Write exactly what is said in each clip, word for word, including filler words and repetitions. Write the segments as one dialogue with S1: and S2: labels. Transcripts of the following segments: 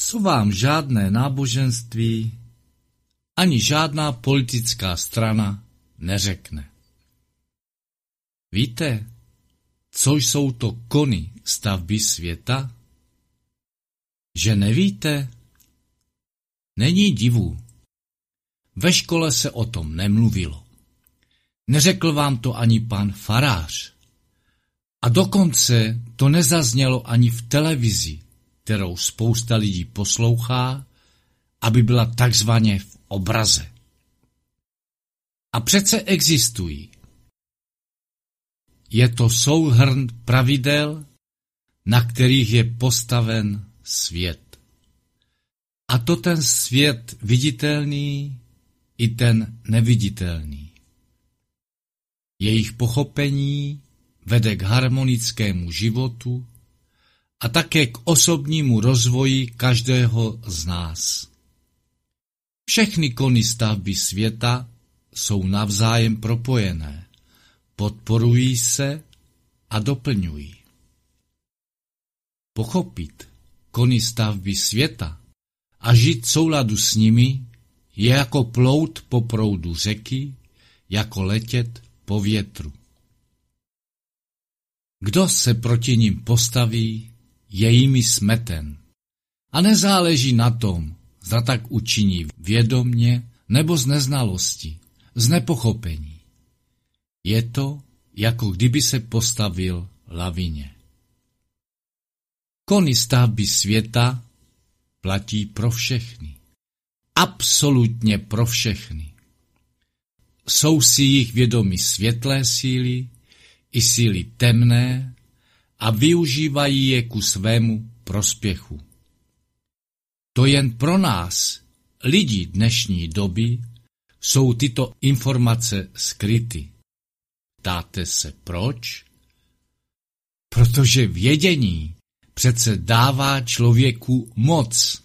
S1: co vám žádné náboženství ani žádná politická strana neřekne. Víte, co jsou to kony stavby světa? Že nevíte? Není divu. Ve škole se o tom nemluvilo. Neřekl vám to ani pan farář. A dokonce to nezaznělo ani v televizi, kterou spousta lidí poslouchá, aby byla takzvaně v obraze. A přece existují. Je to souhrn pravidel, na kterých je postaven svět. A to ten svět viditelný i ten neviditelný. Jejich pochopení vede k harmonickému životu a také k osobnímu rozvoji každého z nás. Všechny kony stavby světa jsou navzájem propojené, podporují se a doplňují. Pochopit kony stavby světa a žít v souladu s nimi je jako plout po proudu řeky, jako letět po větru. Kdo se proti nim postaví, je jimi smeten. A nezáleží na tom, zda tak učiní vědomně nebo z neznalosti, z nepochopení. Je to, jako kdyby se postavil lavině. Kony stavby světa platí pro všechny. Absolutně pro všechny. Jsou si jich vědomi světlé síly i síly temné a využívají je ku svému prospěchu. To jen pro nás, lidi dnešní doby, jsou tyto informace skryty. Ptáte se proč? Protože vědění přece dává člověku moc.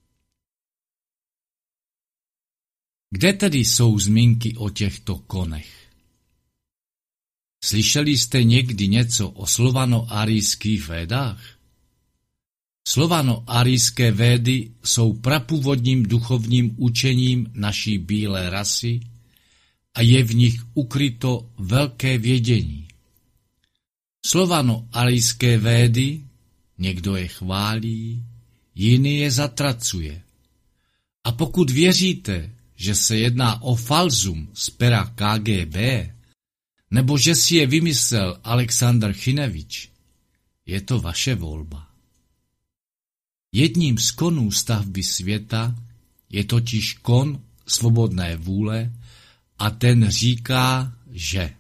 S1: Kde tedy jsou zmínky o těchto konech? Slyšeli jste někdy něco o slovano-arijských védách? Slovano-arijské védy jsou prapůvodním duchovním učením naší bílé rasy a je v nich ukryto velké vědění. Slovano-arijské védy, někdo je chválí, jiný je zatracuje. A pokud věříte, že se jedná o falzum z pera K G B, nebo že si je vymyslel Alexandr Chynevič, je to vaše volba. Jedním z konů stavby světa je totiž kon svobodné vůle a ten říká, že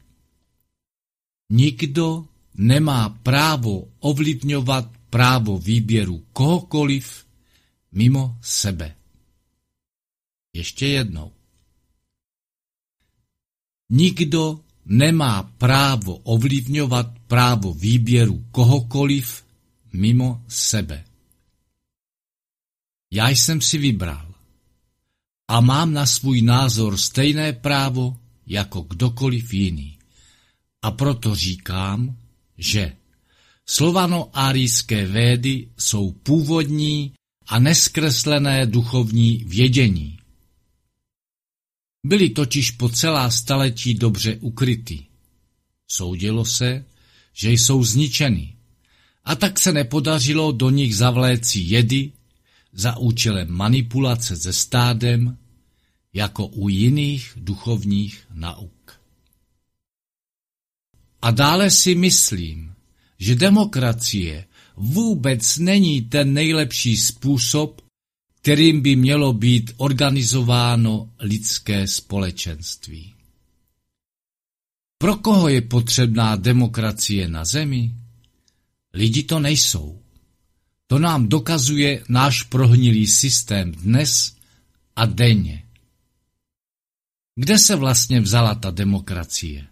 S1: nikdo nemá právo ovlivňovat právo výběru kohokoliv mimo sebe. Ještě jednou. Nikdo nemá právo ovlivňovat právo výběru kohokoliv mimo sebe. Já jsem si vybral a mám na svůj názor stejné právo jako kdokoliv jiný. A proto říkám, že slovano-árijské védy jsou původní a neskreslené duchovní vědění. Byly totiž po celá staletí dobře ukryty. Soudilo se, že jsou zničeny, a tak se nepodařilo do nich zavléci jedy za účelem manipulace se stádem, jako u jiných duchovních nauk. A dále si myslím, že demokracie vůbec není ten nejlepší způsob, kterým by mělo být organizováno lidské společenství. Pro koho je potřebná demokracie na zemi? Lidi to nejsou. To nám dokazuje náš prohnilý systém dnes a denně. Kde se vlastně vzala ta demokracie?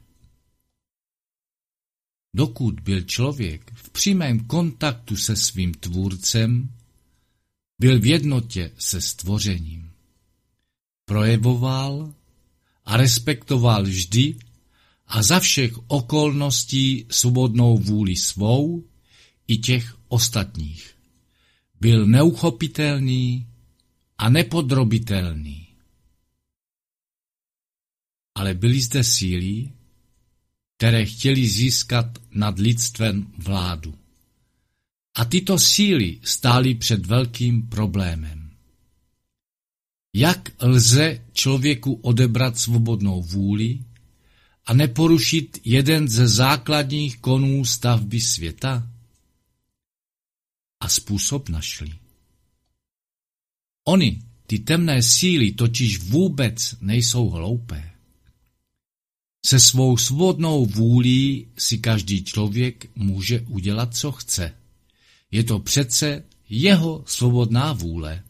S1: Dokud byl člověk v přímém kontaktu se svým tvůrcem, byl v jednotě se stvořením. Projevoval a respektoval vždy a za všech okolností svobodnou vůli svou i těch ostatních. byl neuchopitelný a nepodrobitelný. Ale byly zde síly, které chtěly získat nad lidstvem vládu. A tyto síly stály před velkým problémem. Jak lze člověku odebrat svobodnou vůli a neporušit jeden ze základních konů stavby světa? A způsob našli. Oni, ty temné síly, totiž vůbec nejsou hloupé. Se svou svobodnou vůlí si každý člověk může udělat, co chce. Je to přece jeho svobodná vůle.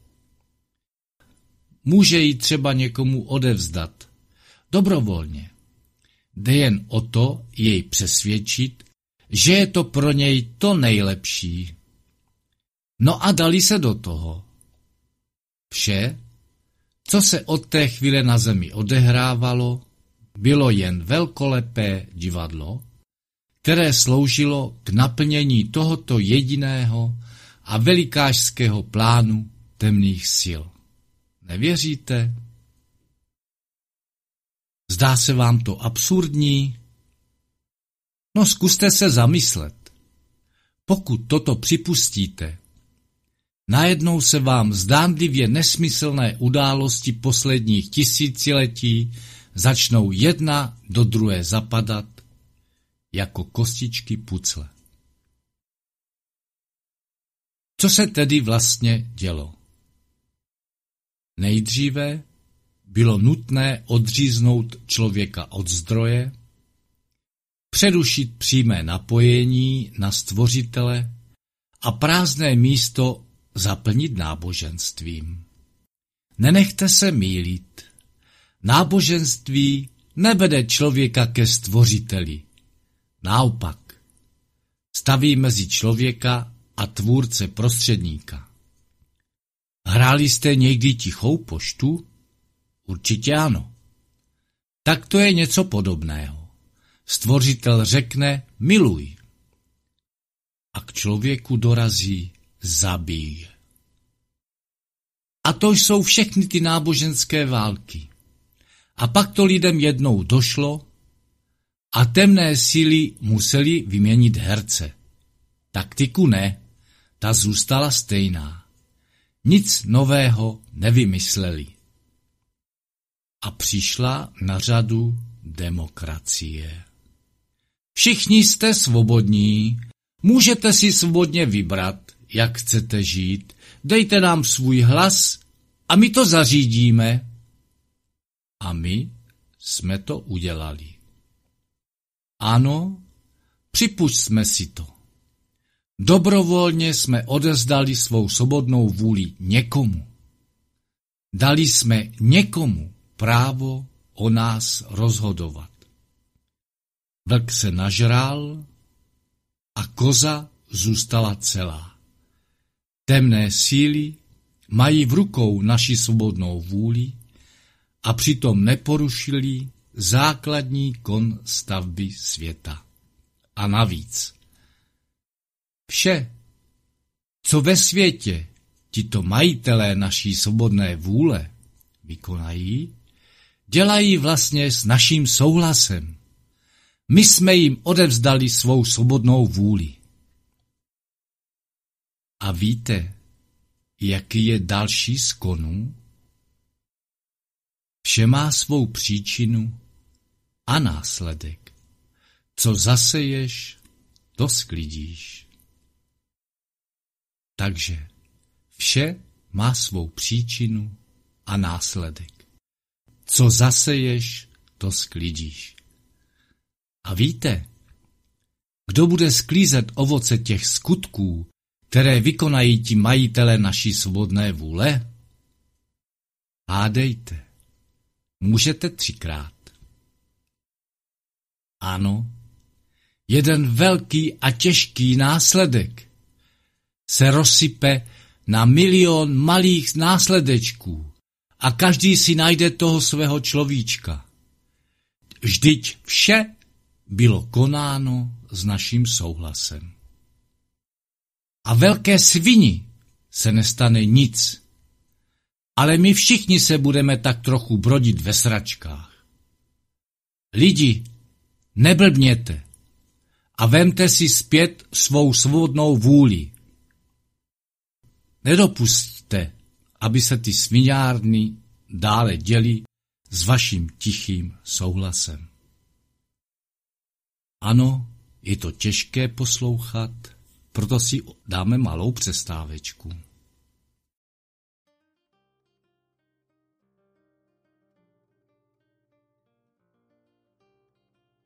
S1: Může ji třeba někomu odevzdat. Dobrovolně. Jde jen o to jej přesvědčit, že je to pro něj to nejlepší. No a dali se do toho. Vše, co se od té chvíle na zemi odehrávalo, bylo jen velkolepé divadlo, které sloužilo k naplnění tohoto jediného a velikářského plánu temných sil. Nevěříte? Zdá se vám to absurdní? No zkuste se zamyslet. Pokud toto připustíte, najednou se vám zdánlivě nesmyslné události posledních tisíciletí začnou jedna do druhé zapadat jako kostičky pucle. Co se tedy vlastně dělo? Nejdříve bylo nutné odříznout člověka od zdroje, přerušit přímé napojení na Stvořitele a prázdné místo zaplnit náboženstvím. Nenechte se mýlit. Náboženství nevede člověka ke Stvořiteli. Naopak, staví mezi člověka a tvůrce prostředníka. Hráli jste někdy tichou poštu? Určitě ano. Tak to je něco podobného. Stvořitel řekne miluj. A k člověku dorazí zabij. A to jsou všechny ty náboženské války. A pak to lidem jednou došlo a temné síly museli vyměnit herce. Taktiku ne, ta zůstala stejná. Nic nového nevymysleli. A přišla na řadu demokracie. Všichni jste svobodní, můžete si svobodně vybrat, jak chcete žít, dejte nám svůj hlas a my to zařídíme. A my jsme to udělali. Ano, připusťme si to. Dobrovolně jsme odezdali svou svobodnou vůli někomu. Dali jsme někomu právo o nás rozhodovat. Vlk se nažral a koza zůstala celá. Temné síly mají v rukou naši svobodnou vůli a přitom neporušili základní kon stavby světa. A navíc, vše, co ve světě tito majitelé naší svobodné vůle vykonají, dělají vlastně s naším souhlasem. My jsme jim odevzdali svou svobodnou vůli. A víte, jaký je další z konů? Vše má svou příčinu a následek. Co zaseješ, to sklidíš. Takže vše má svou příčinu a následek. Co zaseješ, to sklidíš. A víte, kdo bude sklízet ovoce těch skutků, které vykonají ti majitele naší svobodné vůle? Hádejte. Můžete třikrát. Ano, jeden velký a těžký následek se rozsype na milion malých následečků a každý si najde toho svého človíčka. Vždyť vše bylo konáno s naším souhlasem. A velké svini se nestane nic. Ale my všichni se budeme tak trochu brodit ve sračkách. Lidi, neblbněte a vemte si zpět svou svobodnou vůli. Nedopusťte, aby se ty sviňárny dále děly s vaším tichým souhlasem. Ano, je to těžké poslouchat, proto si dáme malou přestávečku.